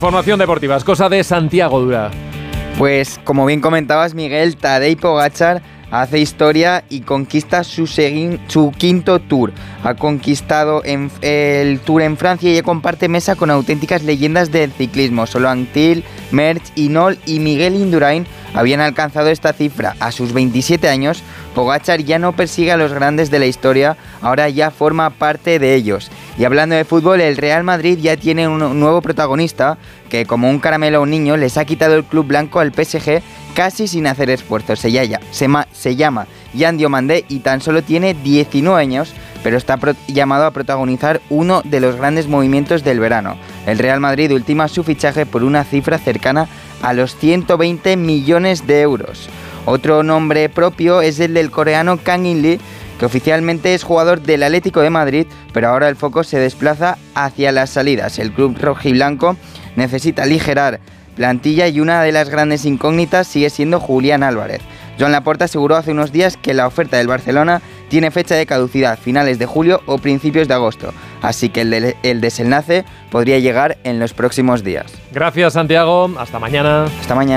Formación deportiva, es cosa de Santiago Dura. Pues como bien comentabas, Miguel, Tadej Pogačar hace historia y conquista su quinto Tour. Ha conquistado el Tour en Francia y ya comparte mesa con auténticas leyendas del ciclismo. Solo Anquetil, Merckx, Hinault y Miguel Indurain habían alcanzado esta cifra. A sus 27 años, Pogačar ya no persigue a los grandes de la historia, ahora ya forma parte de ellos. Y hablando de fútbol, el Real Madrid ya tiene un nuevo protagonista que, como un caramelo a un niño, les ha quitado el club blanco al PSG casi sin hacer esfuerzos. Se llama Yan Diomandé y tan solo tiene 19 años, pero está llamado a protagonizar uno de los grandes movimientos del verano. El Real Madrid ultima su fichaje por una cifra cercana a los 120 millones de euros. Otro nombre propio es el del coreano Kang In-lee, que oficialmente es jugador del Atlético de Madrid, pero ahora el foco se desplaza hacia las salidas. El club rojiblanco necesita aligerar plantilla y una de las grandes incógnitas sigue siendo Julián Álvarez. Joan Laporta aseguró hace unos días que la oferta del Barcelona tiene fecha de caducidad, finales de julio o principios de agosto, así que el desenlace podría llegar en los próximos días. Gracias, Santiago. Hasta mañana. Hasta mañana.